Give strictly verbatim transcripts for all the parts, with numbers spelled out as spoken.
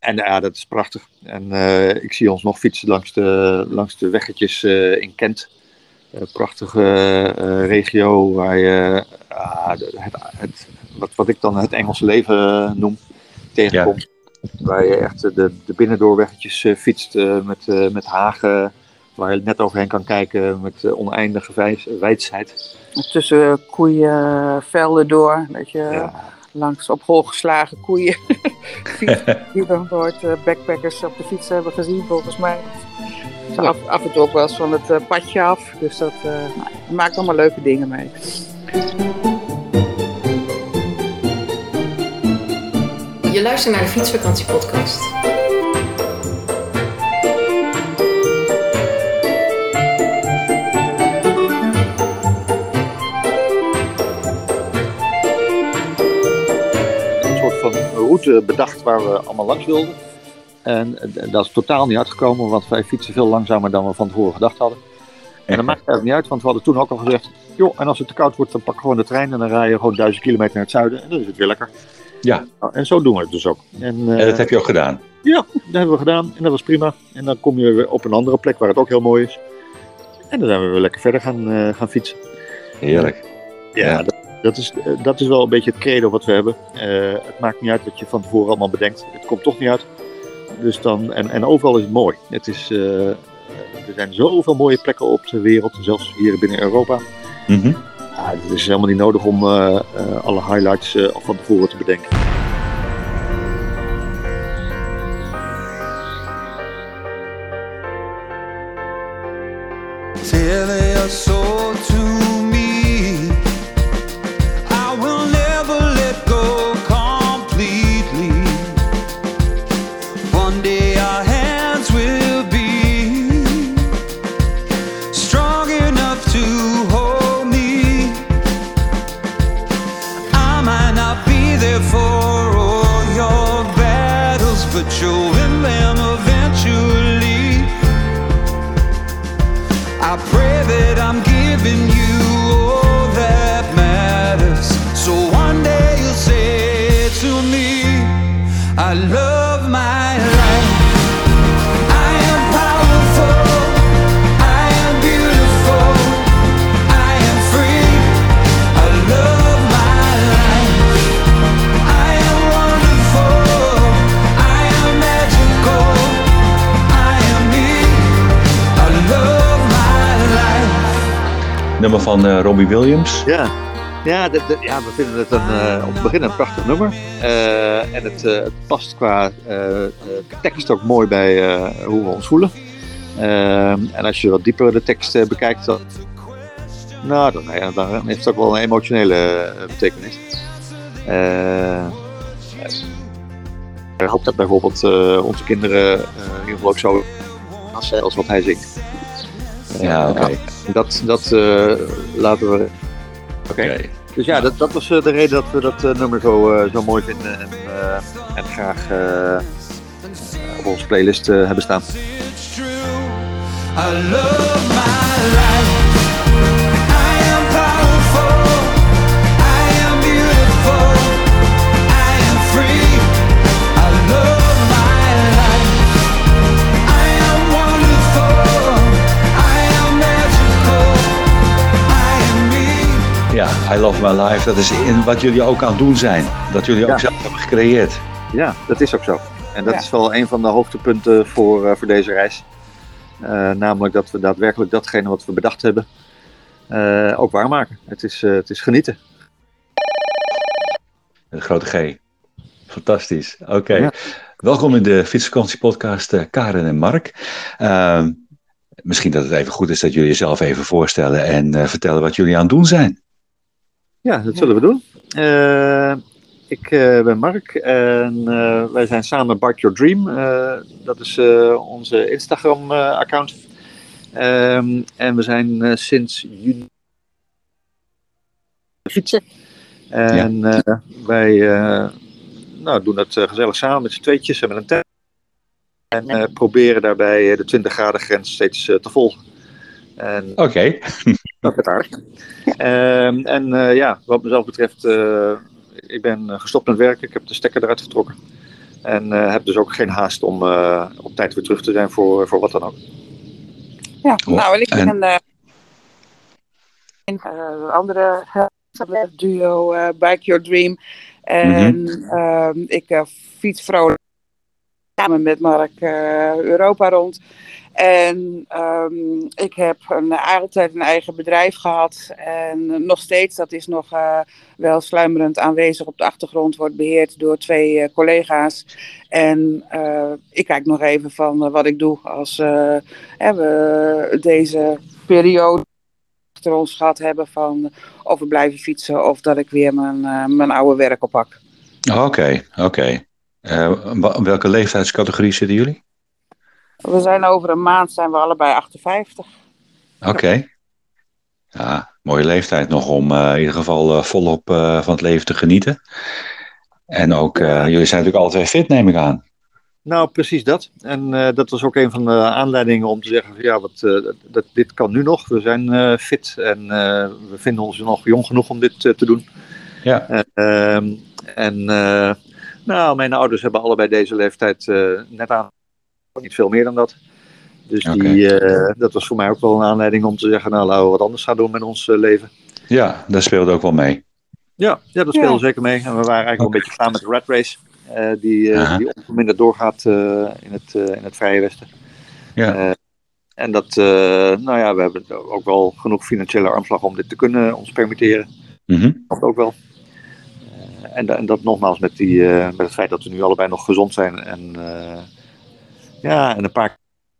en ja, dat is prachtig. En uh, ik zie ons nog fietsen langs de, langs de weggetjes uh, in Kent. Uh, prachtige uh, regio waar je uh, het, het, wat, wat ik dan het Engelse leven noem tegenkomt. Ja. Waar je echt de, de binnendoorweggetjes uh, fietst uh, met, uh, met hagen. Waar je net overheen kan kijken met uh, oneindige wijs, wijsheid. Tussen koeien, velden door, dat je ja. langs op hol geslagen koeien die we nooit uh, backpackers op de fiets hebben gezien volgens mij. Ja. Af, af en toe ook wel eens van het uh, padje af, dus dat uh, nou, maakt allemaal leuke dingen mee. Je luistert naar de Fietsvakantiepodcast. Route bedacht waar we allemaal langs wilden. En dat is totaal niet uitgekomen, want wij fietsen veel langzamer dan we van tevoren gedacht hadden. En dat maakt eigenlijk niet uit, want we hadden toen ook al gezegd, joh, en als het te koud wordt, dan pak gewoon de trein en dan rij je gewoon duizend kilometer naar het zuiden en dan is het weer lekker. Ja. En zo doen we het dus ook. En, uh, en dat heb je ook gedaan? Ja, dat hebben we gedaan en dat was prima. En dan kom je weer op een andere plek waar het ook heel mooi is. En dan zijn we weer lekker verder gaan, uh, gaan fietsen. Heerlijk. Ja, ja. Dat, Dat is, dat is wel een beetje het credo wat we hebben. Uh, het maakt niet uit wat je van tevoren allemaal bedenkt. Het komt toch niet uit. Dus dan, en, en overal is het mooi. Het is, uh, er zijn zoveel mooie plekken op de wereld. Zelfs hier binnen Europa. Mm-hmm. Ja, het is helemaal niet nodig om uh, uh, alle highlights uh, al van tevoren te bedenken. Tell your soul to I love my life. I am powerful. I am beautiful. I am free. I love my life. I am wonderful. I am magical. I am me. I love my life. Nummer van uh, Robbie Williams. Ja. Ja, de, de, ja, we vinden het een, uh, om te beginnen een prachtig nummer. Uh, en het, uh, het past qua uh, de tekst ook mooi bij uh, hoe we ons voelen. Uh, en als je wat dieper de tekst uh, bekijkt, dan, nou, dan, ja, dan heeft het ook wel een emotionele uh, betekenis. Uh, ik hoop dat bijvoorbeeld uh, onze kinderen uh, in ieder geval ook zo als, als wat hij zingt. Uh, ja, oké. Okay. Uh, dat dat uh, laten we... Oké, okay. okay. Dus ja, dat, dat was uh, de reden dat we dat uh, nummer zo, uh, zo mooi vinden en, uh, en graag uh, uh, op onze playlist uh, hebben staan. I love my life. I am powerful. I am beautiful. I am free. I love my life. I am wonderful. I am magical. I am me. Ja, I love my life. Dat is in wat jullie ook aan het doen zijn. Dat jullie ook ja. zelf hebben gecreëerd. Ja, dat is ook zo. En dat ja. is wel een van de hoogtepunten voor, uh, voor deze reis. Uh, namelijk dat we daadwerkelijk datgene wat we bedacht hebben uh, ook waarmaken. Het is, uh, het is genieten. Een grote G. Fantastisch. Oké. Okay. Ja. Welkom in de Fietsvakantiepodcast uh, Karen en Mark. Uh, misschien dat het even goed is dat jullie jezelf even voorstellen en uh, vertellen wat jullie aan het doen zijn. Ja, dat zullen we doen. Uh, ik uh, ben Mark en uh, wij zijn samen Bike Your Dream. Uh, dat is uh, onze Instagram uh, account. Um, en we zijn uh, sinds juni fietsen. En ja. uh, wij uh, nou, doen het uh, gezellig samen met z'n tweetjes en met een tent. En uh, proberen daarbij uh, de twintig graden grens steeds uh, te volgen. Oké. Okay. Dat is aardig. Um, en uh, ja, wat mezelf betreft, uh, ik ben gestopt met werken. Ik heb de stekker eruit getrokken. En uh, heb dus ook geen haast om uh, op tijd weer terug te zijn voor, voor wat dan ook. Ja, nou en ik ben een uh, uh, andere duo, uh, Bike Your Dream. En mm-hmm. uh, ik uh, fiets vrolijk samen met Mark uh, Europa rond. En um, ik heb een, altijd een eigen bedrijf gehad. En nog steeds, dat is nog uh, wel sluimerend aanwezig op de achtergrond. Wordt beheerd door twee uh, collega's. En uh, ik kijk nog even van uh, wat ik doe als uh, hè, we deze periode achter ons gehad hebben. Van of we blijven fietsen of dat ik weer mijn, uh, mijn oude werk oppak. Oké, okay, oké. Okay. Uh, welke leeftijdscategorie zitten jullie? We zijn over een maand zijn we allebei achtenvijftig. Oké. Okay. Ja, mooie leeftijd nog om uh, in ieder geval uh, volop uh, van het leven te genieten. En ook, uh, jullie zijn natuurlijk alle twee fit, neem ik aan. Nou, precies dat. En uh, dat was ook een van de aanleidingen om te zeggen, ja, wat, uh, dat, dit kan nu nog. We zijn uh, fit en uh, we vinden ons nog jong genoeg om dit uh, te doen. Ja. Uh, uh, en uh, nou, mijn ouders hebben allebei deze leeftijd uh, net aan. Niet veel meer dan dat. Dus okay. die, uh, dat was voor mij ook wel een aanleiding om te zeggen, nou, laten we wat anders gaan doen met ons uh, leven. Ja, dat speelde ook wel mee. Ja, ja dat speelde ja. zeker mee. En we waren eigenlijk okay. wel een beetje klaar met de rat race. Uh, die, uh, die onverminderd doorgaat uh, in, het, uh, in het Vrije Westen. Ja. Uh, en dat, uh, nou ja, we hebben ook wel genoeg financiële armslag om dit te kunnen ons permitteren. Mm-hmm. Dat ook wel. Uh, en, en dat nogmaals met, die, uh, met het feit dat we nu allebei nog gezond zijn en... Uh, Ja, en een paar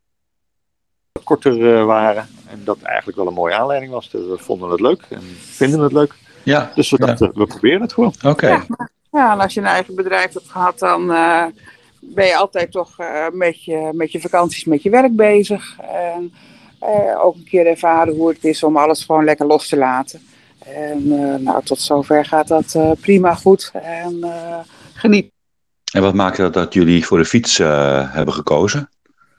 korter uh, waren. En dat eigenlijk wel een mooie aanleiding was. Dus we vonden het leuk en vinden het leuk. Ja, dus we dachten, ja. we proberen het gewoon. Oké. Okay. Ja, ja, en als je een eigen bedrijf hebt gehad, dan uh, ben je altijd toch uh, met, je, met je vakanties, met je werk bezig. En uh, ook een keer ervaren hoe het is om alles gewoon lekker los te laten. En uh, nou, tot zover gaat dat uh, prima goed. En uh, geniet. En wat maakte dat dat jullie voor de fiets uh, hebben gekozen?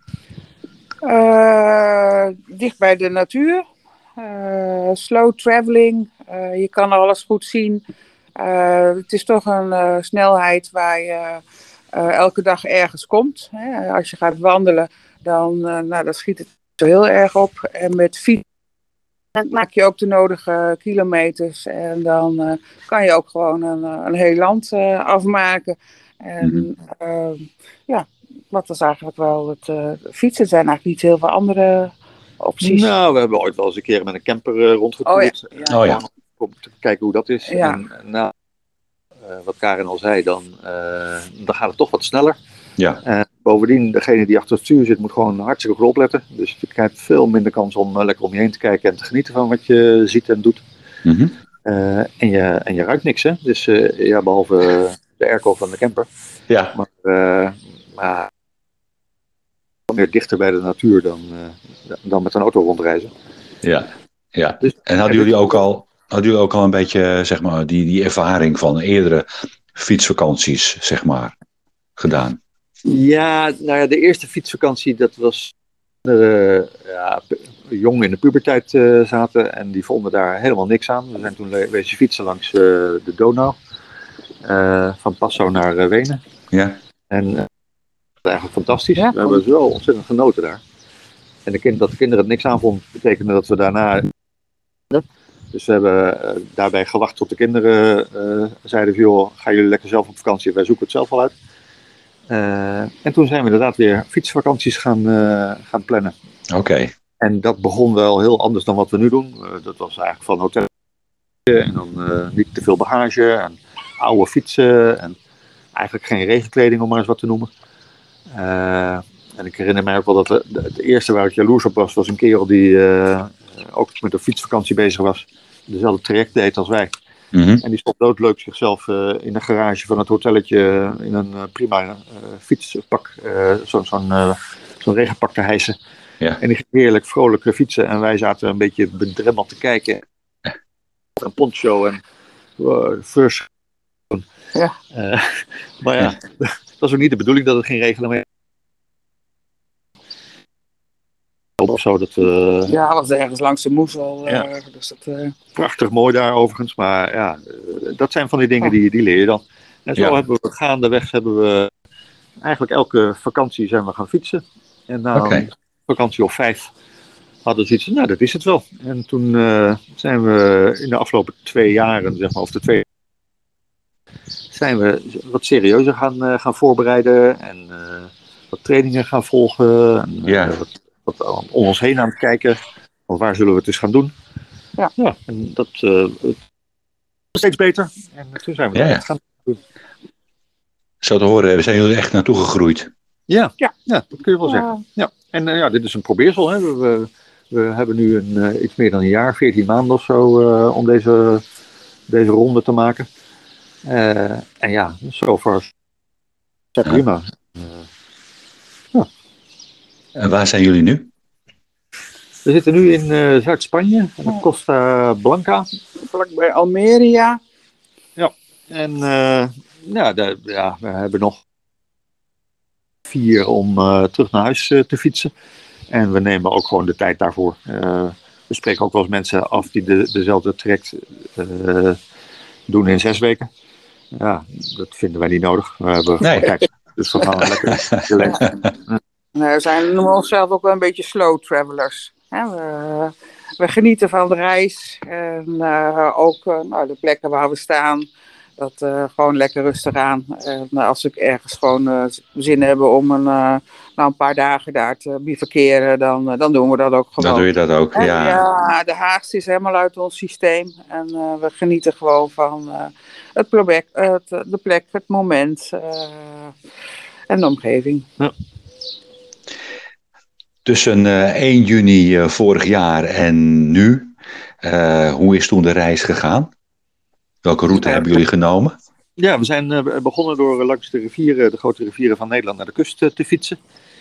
Uh, dicht bij de natuur. Uh, slow traveling. Uh, je kan alles goed zien. Uh, het is toch een uh, snelheid waar je uh, elke dag ergens komt. Hè? Als je gaat wandelen, dan, uh, nou, dan schiet het zo heel erg op. En met fietsen maak je ook de nodige kilometers. En dan uh, kan je ook gewoon een, een heel land uh, afmaken. En mm-hmm. uh, ja, dat was eigenlijk wel het uh, fietsen. Er zijn eigenlijk niet heel veel andere opties. Nou, we hebben ooit wel eens een keer met een camper uh, rondgetoerd. Oh ja. Oh, ja. Om te kijken hoe dat is. Ja. En nou, uh, wat Karin al zei, dan, uh, dan gaat het toch wat sneller. Ja. Uh, bovendien, degene die achter het stuur zit, moet gewoon hartstikke goed opletten. Dus je krijgt veel minder kans om uh, lekker om je heen te kijken en te genieten van wat je ziet en doet. Mm-hmm. Uh, en, je, en je ruikt niks, hè? Dus uh, ja, behalve uh, de airco van de camper. Ja. Maar, uh, maar meer dichter bij de natuur dan, uh, dan met een auto rondreizen. Ja, ja. Dus, en hadden jullie ook al, hadden jullie ook al een beetje, zeg maar, die, die ervaring van eerdere fietsvakanties, zeg maar, gedaan? Ja, nou ja, de eerste fietsvakantie, dat was uh, ja, jong in de puberteit uh, zaten en die vonden daar helemaal niks aan. We zijn toen wezen fietsen langs uh, de Donau, uh, van Passau naar uh, Wenen. Ja. En uh, eigenlijk fantastisch. Ja, we hebben zo ontzettend genoten daar. En de kind, dat de kinderen het niks aanvonden, betekende dat we daarna... Dus we hebben uh, daarbij gewacht tot de kinderen uh, zeiden van, joh, gaan jullie lekker zelf op vakantie, wij zoeken het zelf wel uit. Uh, en toen zijn we inderdaad weer fietsvakanties gaan, uh, gaan plannen. Oké. Okay. En dat begon wel heel anders dan wat we nu doen. Uh, dat was eigenlijk van hotel en dan uh, niet te veel bagage en oude fietsen en eigenlijk geen regenkleding om maar eens wat te noemen. Uh, en ik herinner mij ook wel dat de, de, de eerste waar ik jaloers op was, was een kerel die uh, ook met een fietsvakantie bezig was. Dezelfde traject deed als wij. Mm-hmm. En die stond doodleuk zichzelf uh, in de garage van het hotelletje in een uh, prima uh, fietspak, uh, zo'n zo'n uh, zo'n regenpak te hijsen. Ja. En die ging heerlijk vrolijk fietsen en wij zaten een beetje bedremmeld te kijken. Een poncho en uh, first. Ja. Uh, maar ja, ja, dat was ook niet de bedoeling dat het ging regelen. Maar of zo, dat, uh... ja, dat was ergens langs de Moezel. Uh, ja. dus dat, uh... Prachtig mooi daar overigens, maar ja, dat zijn van die dingen die, die leer je dan. En zo ja. hebben we gaandeweg hebben we eigenlijk elke vakantie zijn we gaan fietsen. En na Oké. een vakantie of vijf hadden we zoiets van, nou dat is het wel. En toen uh, zijn we in de afgelopen twee jaren, zeg maar, of de twee zijn we wat serieuzer gaan, uh, gaan voorbereiden en uh, wat trainingen gaan volgen. En, uh, Ja. wat, wat om ons heen aan het kijken, want waar zullen we het dus gaan doen? Ja. Ja, en dat uh, het steeds beter. En toen zijn we Ja, dat ja. echt gaan doen. Zo te horen, zijn jullie echt naartoe gegroeid? Ja, Ja. ja, dat kun je wel Ja. zeggen. Ja. En uh, ja, dit is een probeersel. Hè. We, we, we hebben nu een, uh, iets meer dan een jaar, veertien maanden of zo, uh, om deze, deze ronde te maken. Uh, en ja, zo ver ja, prima. Uh, ja. En waar zijn jullie nu? We zitten nu in uh, Zuid-Spanje, in Costa Blanca. Vlakbij Almeria. Ja, en uh, ja, de, ja, we hebben nog vier om uh, terug naar huis uh, te fietsen. En we nemen ook gewoon de tijd daarvoor. Uh, we spreken ook wel eens mensen af die de, dezelfde trek uh, doen in zes weken. Ja, dat vinden wij niet nodig. We hebben Nee. tijd, dus we gaan lekker. Nee, we zijn, noemen onszelf ook wel een beetje slow travelers. Hè? We, we genieten van de reis en uh, ook uh, nou, de plekken waar we staan. Dat uh, gewoon lekker rustig aan. En uh, als we ergens gewoon uh, zin hebben om een, uh, nou, een paar dagen daar te bivakeren, dan, uh, dan doen we dat ook gewoon. Dan doe je dat ook, en, ja. Ja, de Haagse is helemaal uit ons systeem. En uh, we genieten gewoon van uh, het plek, het, de plek, het moment uh, en de omgeving. Ja. Tussen uh, één juni uh, vorig jaar en nu, uh, hoe is toen de reis gegaan? Welke route Ja. hebben jullie genomen? Ja, we zijn uh, begonnen door langs de rivieren, de grote rivieren van Nederland, naar de kust uh, te fietsen.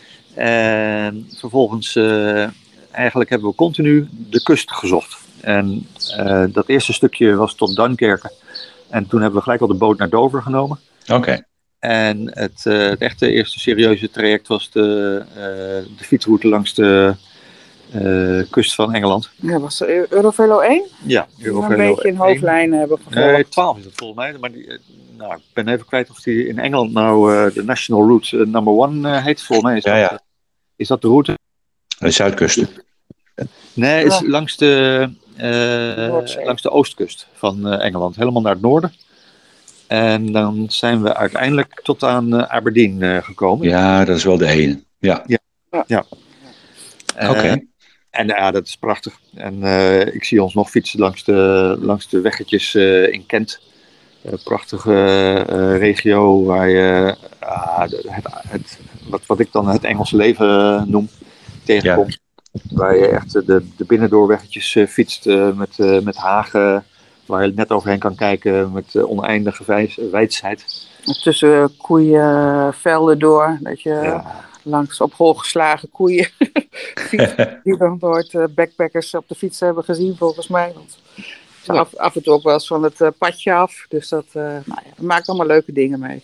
En vervolgens, uh, eigenlijk hebben we continu de kust gezocht. En uh, dat eerste stukje was tot Duinkerke. En toen hebben we gelijk al de boot naar Dover genomen. Oké. Okay. En het, uh, het echte eerste serieuze traject was de, uh, de fietsroute langs de uh, kust van Engeland. Ja, was er Eurovelo één? Ja, Eurovelo één. Een beetje in hoofdlijnen hebben gevolgd. Nee, twaalf is het volgens mij. Maar die, nou, ik ben even kwijt of die in Engeland nou uh, de National Route uh, number one uh, heet. Volgens mij is, ja, dat, ja. is dat de route. De zuidkust. Nee, is ja. langs, de, uh, langs de oostkust van uh, Engeland. Helemaal naar het noorden. En dan zijn we uiteindelijk tot aan uh, Aberdeen uh, gekomen. Ja, dat is wel de ene. Ja. Ja. ja. Oké. Okay. Uh, en ja, dat is prachtig. En uh, ik zie ons nog fietsen langs de, langs de weggetjes uh, in Kent. Uh, prachtige uh, regio waar je uh, het, het, wat, wat ik dan het Engelse leven noem tegenkomt. Ja. Waar je echt de, de binnendoorweggetjes uh, fietst uh, met, uh, met hagen. Waar je net overheen kan kijken met uh, oneindige wijsheid. Tussen koeien, velden door. Dat je ja. langs op hol geslagen koeien. die we nooit uh, backpackers op de fiets hebben gezien volgens mij. Want ja. af, af en toe ook wel eens van het uh, padje af. Dus dat, uh, nou ja, dat maakt allemaal leuke dingen mee.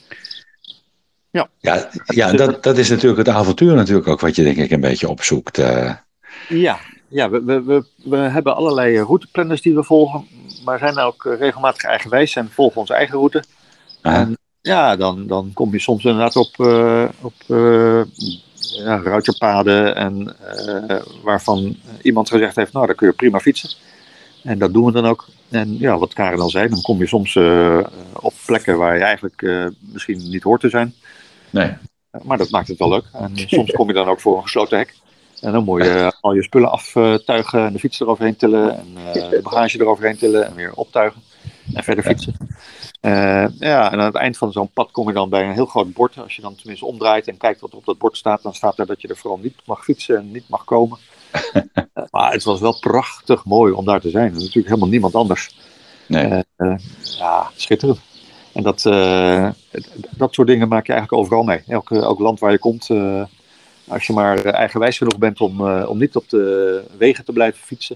Ja, ja, ja dat, dat is natuurlijk het avontuur natuurlijk ook wat je denk ik een beetje opzoekt. Uh. Ja, ja we, we, we, we hebben allerlei routeplanners die we volgen. Maar zijn ook regelmatig eigenwijs en volgen onze eigen route. Ah. En ja, dan, dan kom je soms inderdaad op, uh, op uh, ja, ruiterpaden en uh, waarvan iemand gezegd heeft, nou, daar kun je prima fietsen. En dat doen we dan ook. En ja, wat Karen al zei, dan kom je soms uh, op plekken waar je eigenlijk uh, misschien niet hoort te zijn. Nee. Maar dat maakt het wel leuk. En soms kom je dan ook voor een gesloten hek. En dan moet je al je spullen aftuigen en de fiets eroverheen tillen en uh, de bagage eroverheen tillen en weer optuigen en verder fietsen. Uh, ja, en aan het eind van zo'n pad kom je dan bij een heel groot bord. Als je dan tenminste omdraait en kijkt wat er op dat bord staat, dan staat er dat je er vooral niet mag fietsen en niet mag komen. uh, maar het was wel prachtig mooi om daar te zijn. Er is natuurlijk helemaal niemand anders. Nee. Uh, uh, ja, schitterend. En dat, uh, dat soort dingen maak je eigenlijk overal mee. Elk, elk land waar je komt... Uh, Als je maar eigenwijs genoeg bent om, uh, om niet op de wegen te blijven fietsen.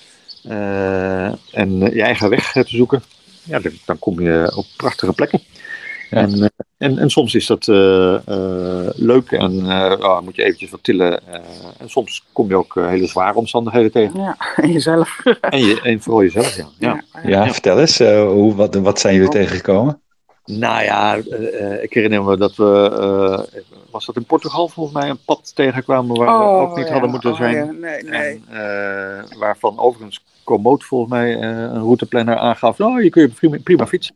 Uh, en je eigen weg te zoeken. Ja, dan, dan kom je op prachtige plekken. Ja. En, uh, en, en soms is dat uh, uh, leuk. En uh, oh, moet je eventjes wat tillen. Uh, en soms kom je ook uh, hele zware omstandigheden tegen. Ja, en jezelf. En, je, en vooral jezelf, ja. Ja, ja, ja vertel eens. Uh, hoe, wat, wat zijn jullie oh. tegengekomen? Nou ja, uh, ik herinner me dat we, uh, was dat in Portugal volgens mij, een pad tegenkwamen waar oh, we ook niet ja. hadden moeten zijn. Oh, ja. nee, nee. En, uh, waarvan overigens Komoot volgens mij uh, een routeplanner aangaf, nou, hier kun je prima, prima fietsen.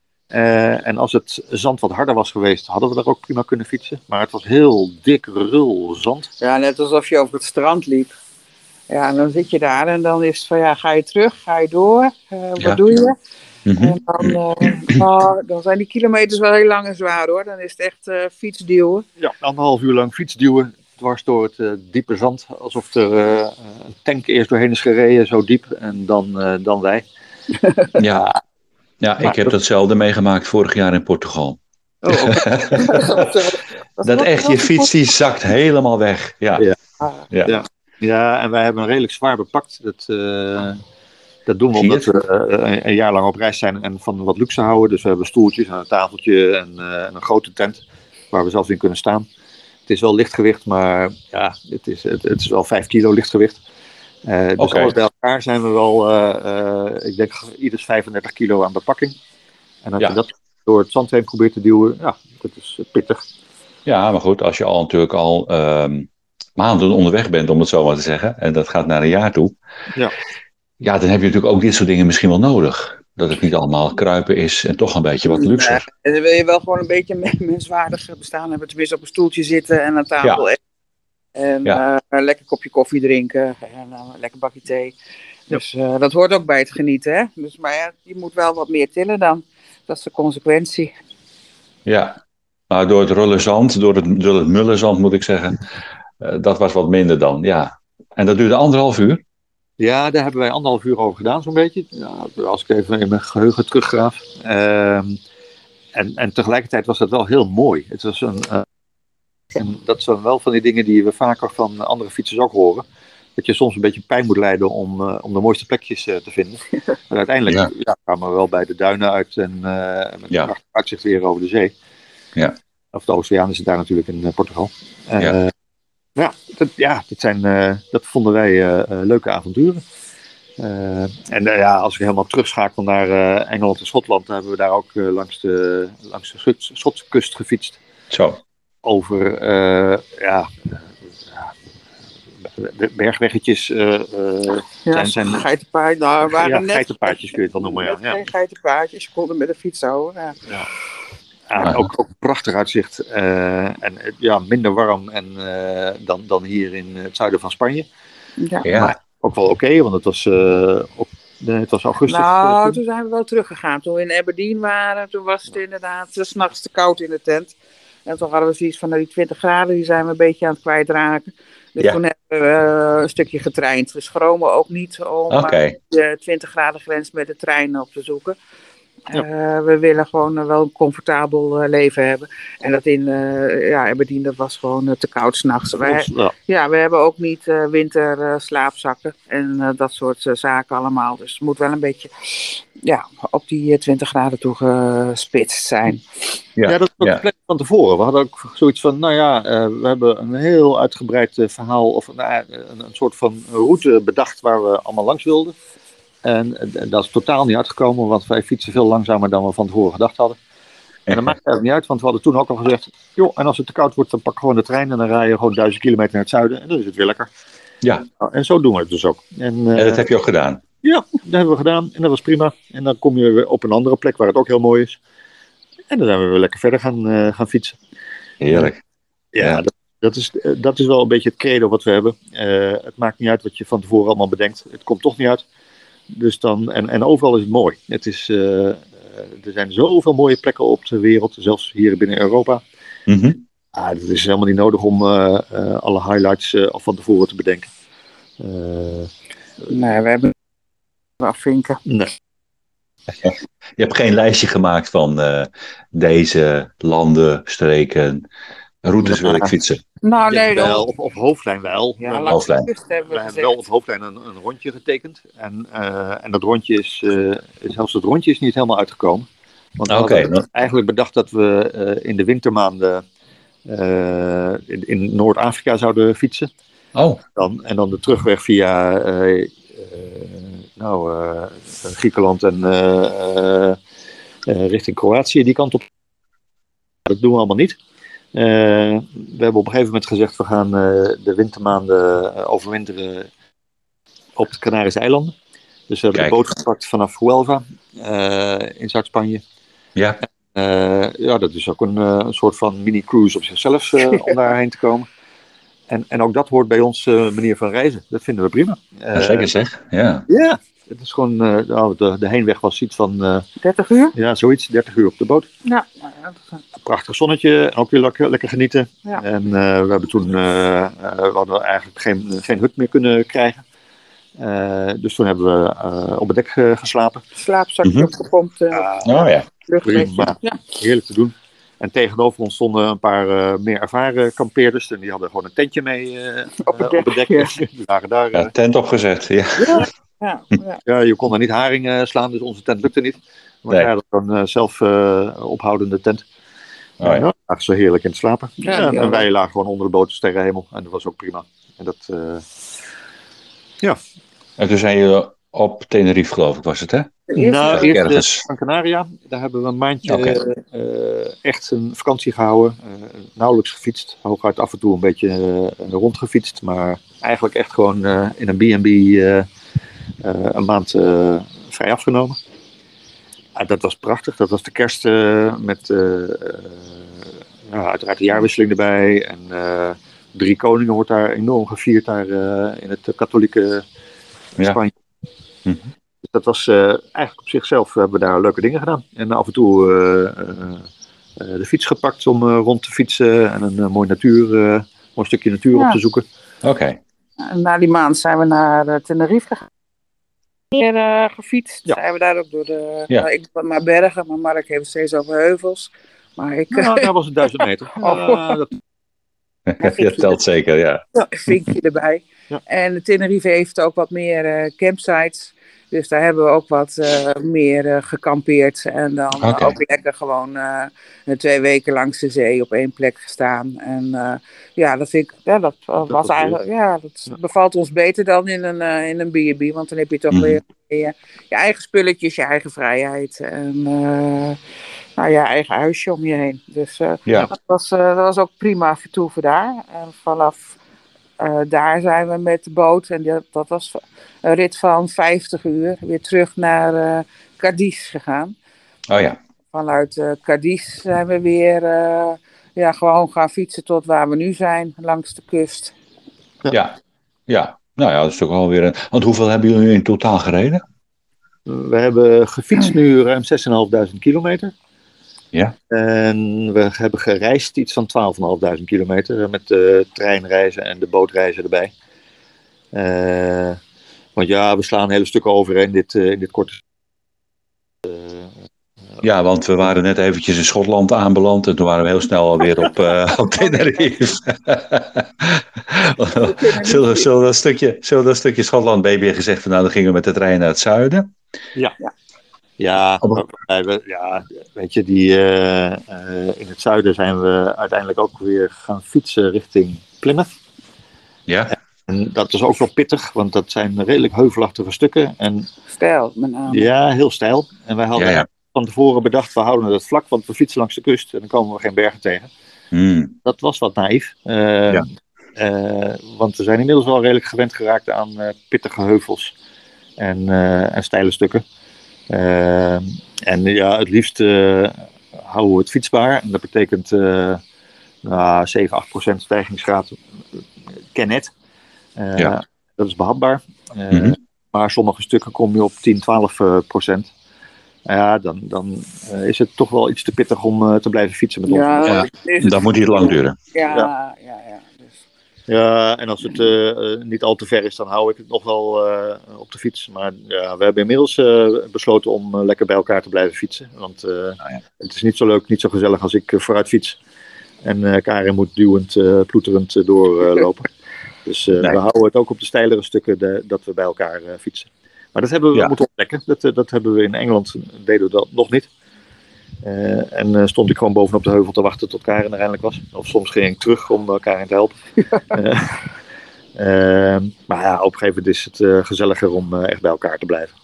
Uh, en als het zand wat harder was geweest, hadden we daar ook prima kunnen fietsen. Maar het was heel dik, rul zand. Ja, net alsof je over het strand liep. Ja, en dan zit je daar en dan is het van, ja, ga je terug, ga je door, uh, wat ja. doe je? Mm-hmm. En dan, uh, nou, dan zijn die kilometers wel heel lang en zwaar hoor. Dan is het echt uh, fietsduwen. Ja, anderhalf uur lang fietsduwen, dwars door het uh, diepe zand. Alsof er uh, een tank eerst doorheen is gereden, zo diep, en dan, uh, dan wij. Ja, ja ik heb datzelfde meegemaakt vorig jaar in Portugal. Oh, okay. Dat echt, je fiets die zakt helemaal weg. Ja, ja. ja. ja. ja en wij hebben een redelijk zwaar bepakt. Dat... Uh, Dat doen we omdat we uh, een jaar lang op reis zijn en van wat luxe houden. Dus we hebben stoeltjes en een tafeltje en, uh, en een grote tent waar we zelfs in kunnen staan. Het is wel lichtgewicht, maar ja, het is, het, het is wel vijf kilo lichtgewicht. Uh, dus okay. alles bij elkaar zijn we wel, uh, uh, ik denk, ieders vijfendertig kilo aan bepakking. En als ja. je dat door het zand heen probeert te duwen, ja, dat is pittig. Ja, maar goed, als je al natuurlijk al um, maanden onderweg bent, om het zo maar te zeggen, en dat gaat naar een jaar toe. Ja. Ja, dan heb je natuurlijk ook dit soort dingen misschien wel nodig. Dat het niet allemaal kruipen is en toch een beetje wat luxe. Ja, en dan wil je wel gewoon een beetje menswaardig bestaan hebben. Tenminste op een stoeltje zitten en aan tafel. Ja. En ja. uh, een lekker kopje koffie drinken en uh, een lekker bakje thee. Dus uh, dat hoort ook bij het genieten. Hè? Dus, maar ja, je moet wel wat meer tillen dan. Dat is de consequentie. Ja, maar door het rulle zand, door het, door het mulle zand moet ik zeggen. Uh, dat was wat minder dan, ja. En dat duurde anderhalf uur. Ja, daar hebben wij anderhalf uur over gedaan, zo'n beetje. Ja, als ik even in mijn geheugen teruggraaf. Uh, en, en tegelijkertijd was dat wel heel mooi. Het was een, uh, en dat zijn wel van die dingen die we vaker van andere fietsers ook horen. Dat je soms een beetje pijn moet lijden om, uh, om de mooiste plekjes uh, te vinden. Maar uiteindelijk ja. Ja, kwamen we wel bij de duinen uit en uh, met ja. een prachtig uitzicht weer over de zee. Ja. Of de Oceaan is het daar natuurlijk in uh, Portugal. Uh, ja. Ja, dat, ja dat, zijn, uh, dat vonden wij uh, uh, leuke avonturen. Uh, en uh, ja, als ik helemaal terugschakel naar uh, Engeland en Schotland, dan hebben we daar ook uh, langs de, langs de Schotse kust gefietst. Zo. Over uh, ja, uh, bergweggetjes. Uh, uh, ja, zijn, zijn, geitenpaard, nou, waren ja, net, geitenpaardjes kun je het wel noemen. Ja. Geen geitenpaardjes, je kon er met de fiets houden. Ja. Ja. Ja, ook, ook prachtig uitzicht uh, en ja, minder warm en, uh, dan, dan hier in het zuiden van Spanje. Ja. Ja. Maar ook wel oké, okay, want het was, uh, op, nee, het was augustus. Nou, uh, toen. toen zijn we wel teruggegaan. Toen we in Aberdeen waren, toen was het inderdaad 's nachts te koud in de tent. En toen hadden we zoiets van, nou, die twintig graden, die zijn we een beetje aan het kwijtraken. Dus ja. toen hebben we uh, een stukje getraind. We schromen ook niet om okay. de twintig graden grens met de trein op te zoeken. Ja. Uh, we willen gewoon uh, wel een comfortabel uh, leven hebben. En dat in uh, ja, Aberdeen, dat was gewoon uh, te koud 's nachts. Wij, ja. ja, we hebben ook niet uh, winter uh, slaapzakken en uh, dat soort uh, zaken allemaal. Dus het moet wel een beetje ja, op die uh, twintig graden toe gespitst zijn. Ja, ja dat was ja. de plek van tevoren. We hadden ook zoiets van, nou ja, uh, we hebben een heel uitgebreid uh, verhaal of uh, een, een soort van route bedacht waar we allemaal langs wilden. En, en dat is totaal niet uitgekomen, want wij fietsen veel langzamer dan we van tevoren gedacht hadden. En dat maakt eigenlijk niet uit, want we hadden toen ook al gezegd, joh, en als het te koud wordt, dan pak ik gewoon de trein en dan rij je gewoon duizend kilometer naar het zuiden en dan is het weer lekker. Ja. En zo doen we het dus ook. En, uh, en dat heb je ook gedaan? Ja, dat hebben we gedaan en dat was prima. En dan kom je weer op een andere plek waar het ook heel mooi is. En dan zijn we weer lekker verder gaan, uh, gaan fietsen. Heerlijk. Ja, ja. Dat, dat, is, dat is wel een beetje het credo wat we hebben. Uh, het maakt niet uit wat je van tevoren allemaal bedenkt. Het komt toch niet uit. Dus dan, en, en overal is het mooi. Het is, uh, er zijn zoveel mooie plekken op de wereld, zelfs hier binnen Europa. Mm-hmm. Ah, het is helemaal niet nodig om uh, uh, alle highlights uh, al van tevoren te bedenken. Uh, nee, we hebben afvinken. Nee. Je hebt geen lijstje gemaakt van uh, deze landen, streken, routes wil ik fietsen. Nou, nee, ja, wel, op, op hoofdlijn wel. Ja, uh, hoofdlijn. We, we hebben wel op hoofdlijn een, een rondje getekend. En, uh, en dat rondje is, uh, zelfs het rondje is niet helemaal uitgekomen. Want we okay, hadden no. eigenlijk bedacht dat we uh, in de wintermaanden uh, in, in Noord-Afrika zouden fietsen. Oh. Dan, en dan de terugweg via uh, uh, nou, uh, Griekenland en uh, uh, uh, richting Kroatië, die kant op. Dat doen we allemaal niet. Uh, we hebben op een gegeven moment gezegd, we gaan uh, de wintermaanden uh, overwinteren op de Canarische eilanden. Dus we hebben Kijk. de boot gepakt vanaf Huelva uh, in Zuid-Spanje. Ja. Uh, ja, dat is ook een, uh, een soort van mini-cruise op zichzelf uh, om daarheen te komen. En, en ook dat hoort bij onze uh, manier van reizen. Dat vinden we prima. Uh, ja, zeker zeg, ja. Ja, het is gewoon, uh, nou, de, de heenweg was iets van... Uh, dertig uur? Ja, zoiets, dertig uur op de boot. Ja. Nou ja, dat is... Prachtig zonnetje, ook weer lekker, lekker genieten. Ja. En uh, we hebben toen, uh, uh, we hadden eigenlijk geen, geen hut meer kunnen krijgen. Uh, dus toen hebben we uh, op het dek uh, geslapen. Slaapzakje mm-hmm. opgepompt. Uh, uh, oh ja. Prima. Ja. Heerlijk te doen. En tegenover ons stonden een paar uh, meer ervaren kampeerders. En die hadden gewoon een tentje mee uh, op het dek. Uh, op het dek. Ja. Die lagen daar. Uh... Ja, tent opgezet, ja. Ja, ja, ja. ja, je kon daar niet haring uh, slaan, dus onze tent lukte niet. Maar nee. Hij had gewoon uh, zelf uh, ophoudende tent. Oh, ja. Nou, lag zo heerlijk in te slapen. Ja, ja, en wij lagen gewoon onder de boot, sterrenhemel. En dat was ook prima. En dat, uh, ja. En toen zijn jullie op Tenerife, geloof ik, was het, hè? Nou, eerst uh, Gran Canaria. Daar hebben we een maandje okay. uh, echt een vakantie gehouden. Uh, nauwelijks gefietst. Hooguit af en toe een beetje uh, rondgefietst. Maar eigenlijk echt gewoon uh, in een B en B uh, uh, een maand uh, vrij afgenomen. Uh, dat was prachtig. Dat was de kerst uh, met uh, uh, ja, uiteraard de jaarwisseling erbij. En uh, Drie Koningen wordt daar enorm gevierd daar uh, in het katholieke Spanje. Ja. Mm-hmm. Dus dat was uh, eigenlijk op zichzelf hebben we daar leuke dingen gedaan. En af en toe uh, uh, uh, de fiets gepakt om uh, rond te fietsen en een uh, mooi natuur, uh, mooi stukje natuur ja. op te zoeken. Oké. Okay. Na die maand zijn we naar uh, Tenerife gegaan. Weer uh, gefietst. Ja. Zijn we daar ook door de. Ja. Uh, ik maar bergen, maar Mark heeft steeds over heuvels. Maar ik. Nou, daar was het duizend meter. oh. uh, dat... Dat telt zeker, ja. Ja, een vinkje erbij. Ja. En Tenerife heeft ook wat meer uh, campsites. Dus daar hebben we ook wat uh, meer uh, gekampeerd. En dan okay. uh, ook lekker gewoon uh, twee weken langs de zee op één plek gestaan. En uh, ja, dat vind ik, ja, dat, uh, dat was eigenlijk, ja, dat ja. bevalt ons beter dan in een, uh, in een B en B. Want dan heb je toch mm. weer je, je eigen spulletjes, je eigen vrijheid. En uh, nou ja, eigen huisje om je heen. Dus uh, ja. dat, was, uh, dat was ook prima vertoeven daar. En vanaf uh, daar zijn we met de boot. En dat, dat was een rit van vijftig uur. Weer terug naar uh, Cadiz gegaan. Oh ja. Vanuit uh, Cadiz zijn we weer uh, ja, gewoon gaan fietsen tot waar we nu zijn. Langs de kust. Ja, ja. ja. Nou ja, dat is toch wel weer een... Want hoeveel hebben jullie in totaal gereden? We hebben gefietst nu ruim zes en een half duizend kilometer. Ja. En we hebben gereisd iets van twaalf en een half duizend kilometer met de treinreizen en de bootreizen erbij. Uh, want ja, we slaan hele stukken over in dit, uh, in dit korte... Uh, ja, want we waren net eventjes in Schotland aanbeland en toen waren we heel snel alweer op, uh, op Tenerife. zullen, zullen, dat stukje, zullen dat stukje Schotland, baby, je gezegd van nou, dan gingen we met de trein naar het zuiden. Ja, ja. Ja, we, ja, weet je, die, uh, uh, in het zuiden zijn we uiteindelijk ook weer gaan fietsen richting Plymouth. Ja. En dat is ook wel pittig, want dat zijn redelijk heuvelachtige stukken. En, steil, met name. Ja, heel steil. En wij hadden ja, ja. van tevoren bedacht, we houden het vlak, want we fietsen langs de kust en dan komen we geen bergen tegen. Mm. Dat was wat naïef. Uh, ja. uh, want we zijn inmiddels wel redelijk gewend geraakt aan uh, pittige heuvels en, uh, en steile stukken. Uh, en ja, het liefst uh, houden we het fietsbaar. En dat betekent uh, nou, zeven, acht procent stijgingsgraad. Ken het. Uh, ja. Dat is behapbaar. Uh, mm-hmm. Maar sommige stukken kom je op tien, twaalf procent. Ja, dan, dan uh, is het toch wel iets te pittig om uh, te blijven fietsen met ons. Ja, ja. Dat moet hier lang duren. Ja, ja, ja. ja. Dus. Ja, en als het uh, niet al te ver is, dan hou ik het nog wel uh, op de fiets. Maar ja, we hebben inmiddels uh, besloten om uh, lekker bij elkaar te blijven fietsen. Want uh, nou ja. het is niet zo leuk, niet zo gezellig als ik uh, vooruit fiets. En uh, Karin moet duwend, uh, ploeterend uh, doorlopen. Uh, dus uh, nee. we houden het ook op de steilere stukken de, dat we bij elkaar uh, fietsen. Maar dat hebben we ja. moeten ontdekken. Dat, uh, dat hebben we in Engeland, deden we dat nog niet. Uh, en uh, stond ik gewoon bovenop de heuvel te wachten tot Karin er eindelijk was. Of soms ging ik terug om uh, Karin te helpen. uh, uh, maar ja, op een gegeven moment is het uh, gezelliger om uh, echt bij elkaar te blijven.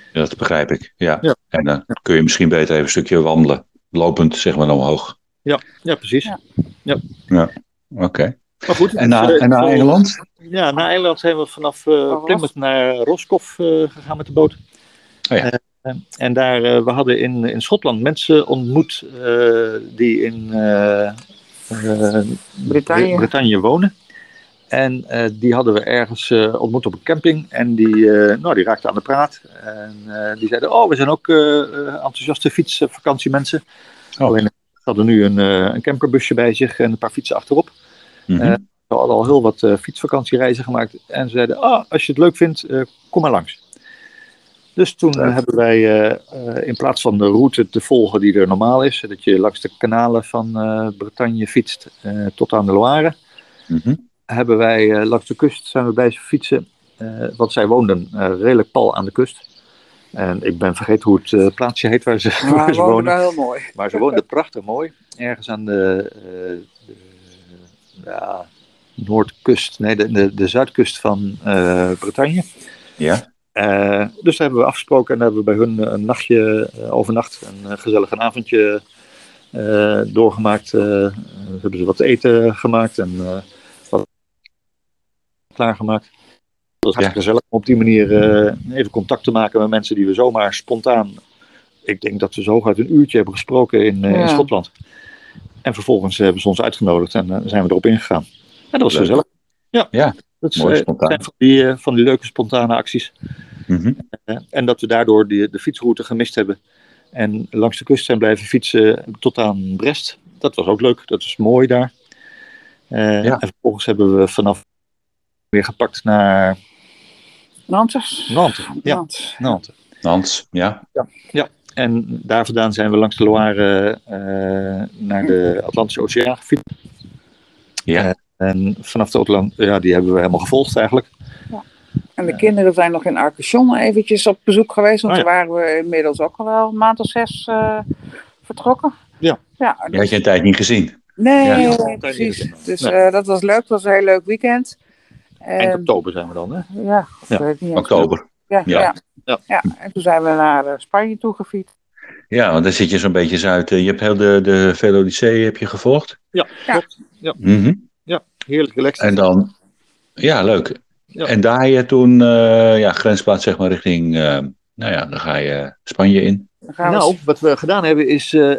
Ja, dat begrijp ik. Ja. Ja. En dan kun je misschien beter even een stukje wandelen. Lopend, zeg maar, omhoog. Ja, ja precies. Ja. Ja. Ja, oké. Okay. Maar goed, En na, uh, en na Engeland? Ja, na Engeland zijn we vanaf uh, Plymouth naar Roscoff uh, gegaan met de boot. Oh ja. Uh, en daar, uh, we hadden in, in Schotland mensen ontmoet uh, die in uh, uh, Bretagne. Bretagne wonen. En uh, die hadden we ergens uh, ontmoet op een camping. En die, uh, nou, die raakten aan de praat. En uh, die zeiden, oh, we zijn ook uh, enthousiaste fietsvakantiemensen. Oh. Alleen ze hadden nu een, uh, een camperbusje bij zich en een paar fietsen achterop. Mm-hmm. Uh, we hadden al heel wat uh, fietsvakantiereizen gemaakt. En ze zeiden, ah, als je het leuk vindt, uh, kom maar langs. Dus toen uh, hebben wij uh, uh, in plaats van de route te volgen die er normaal is. Dat je langs de kanalen van uh, Bretagne fietst uh, tot aan de Loire. Mm-hmm. Hebben wij uh, langs de kust zijn we bij ze fietsen. Uh, want zij woonden uh, redelijk pal aan de kust. En ik ben vergeten hoe het uh, plaatsje heet waar ze, ja, waar ze wonen. Heel mooi. Maar ze woonden prachtig mooi. Ergens aan de, uh, de ja, noordkust, nee, de, de, de zuidkust van uh, Bretagne. Ja. Uh, dus daar hebben we afgesproken en hebben we bij hun een nachtje uh, overnacht. Een uh, gezellig een avondje uh, doorgemaakt. Uh, hebben ze wat eten gemaakt en uh, wat klaargemaakt. Dat was hartstikke ja. gezellig om op die manier uh, even contact te maken met mensen die we zomaar spontaan... Ik denk dat we zo uit een uurtje hebben gesproken in, uh, ja. in Schotland. En vervolgens hebben ze ons uitgenodigd en uh, zijn we erop ingegaan. En dat was Leuk. gezellig. Ja, ja. dat is, Mooi, uh, zijn van die, uh, van die leuke spontane acties. Mm-hmm. Uh, en dat we daardoor die, de fietsroute gemist hebben. En langs de kust zijn blijven fietsen tot aan Brest. Dat was ook leuk, dat is mooi daar. Uh, ja. En vervolgens hebben we vanaf weer gepakt naar... Nantes. Nantes, ja. Nantes, Nantes. Nantes, ja. ja. Ja, en daar vandaan zijn we langs de Loire uh, naar de Atlantische Oceaan gefietst. Ja. Uh, en vanaf de Atlant, ja, die hebben we helemaal gevolgd eigenlijk. Ja. En de uh, kinderen zijn nog in Arcachon eventjes op bezoek geweest, want oh, ja. daar waren we inmiddels ook al wel een maand of zes uh, vertrokken. Ja. Ja, dus... Je had je een tijd niet gezien. Nee, ja, ja, nee precies. Dus nee. uh, dat was leuk, het was een heel leuk weekend. Eind oktober zijn we dan, hè? Ja, ja. Weet niet oktober. Ja, ja. Ja. Ja. ja, en toen zijn we naar uh, Spanje toe gefietst. Ja, want dan zit je zo'n beetje zuid. Je hebt heel de, de Velodicee heb je gevolgd. Ja, ja. klopt. Ja, mm-hmm. ja heerlijk relaxed. En dan, ja, leuk. Ja. En daar je toen, uh, ja, grensplaats zeg maar richting, uh, nou ja, dan ga je Spanje in. Nou, wat we gedaan hebben is, uh,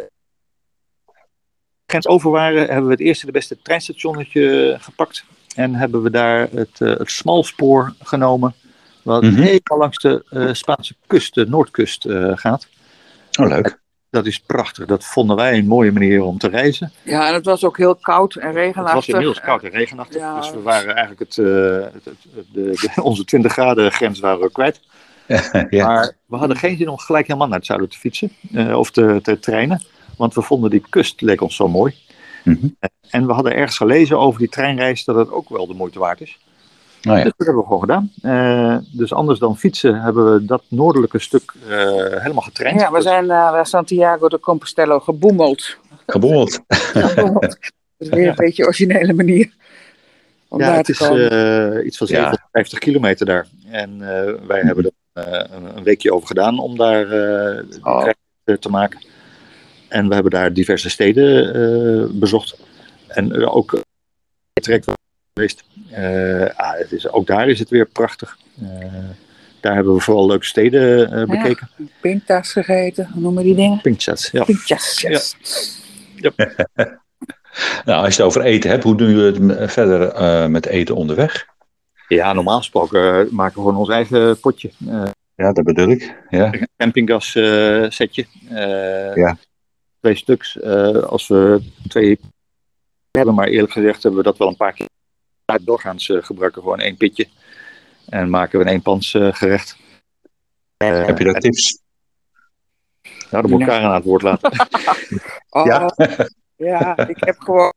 grens over waren, hebben we het eerste de beste treinstationnetje gepakt. En hebben we daar het, uh, het smalspoor genomen. Wat mm-hmm. helemaal langs de uh, Spaanse kust, de Noordkust, uh, gaat. Oh, leuk. Dat is prachtig. Dat vonden wij een mooie manier om te reizen. Ja, en het was ook heel koud en regenachtig. Het was inmiddels koud en regenachtig. Ja. Dus we waren eigenlijk het, uh, het, het, de, de, onze twintig graden grens waren we kwijt. Ja. Maar we hadden geen zin om gelijk helemaal naar het zuiden te fietsen. Uh, of te, te trainen. Want we vonden die kust leek ons zo mooi. Mm-hmm. En we hadden ergens gelezen over die treinreis dat het ook wel de moeite waard is. Oh ja. Dus dat hebben we gewoon gedaan. Uh, dus anders dan fietsen hebben we dat noordelijke stuk uh, helemaal getraind. Ja, we dus... zijn naar uh, Santiago de Compostela geboemeld. Geboemeld. Geboemeld. Dat is weer een beetje een originele manier om ja, daar het te is komen. Uh, iets van zevenhonderdvijftig ja. kilometer daar. En uh, wij mm-hmm. hebben er uh, een, een weekje over gedaan om daar uh, oh. te maken. En we hebben daar diverse steden uh, bezocht. En uh, ook trek geweest. Uh, ah, het is, ook daar is het weer prachtig. Uh, daar hebben we vooral leuke steden uh, bekeken. Ja, pintas gegeten, hoe noemen die dingen? Pinchas, ja. Pinchas, yes. Ja. Ja. Nou, als je het over eten hebt, hoe doen jullie het verder uh, met eten onderweg? Ja, normaal gesproken uh, maken we gewoon ons eigen potje. Uh, ja, dat bedoel ik. Ja. Een campinggas uh, setje. Uh, ja. Twee stuks. Uh, als we twee hebben, maar eerlijk gezegd hebben we dat wel een paar keer. Doorgaans uh, gebruiken we gewoon één pitje. En maken we een eenpans uh, gerecht. Uh, Heb je daar en... tips? Nou, dan moet ik Karen aan het woord laten. oh, ja. ja, ik heb gewoon...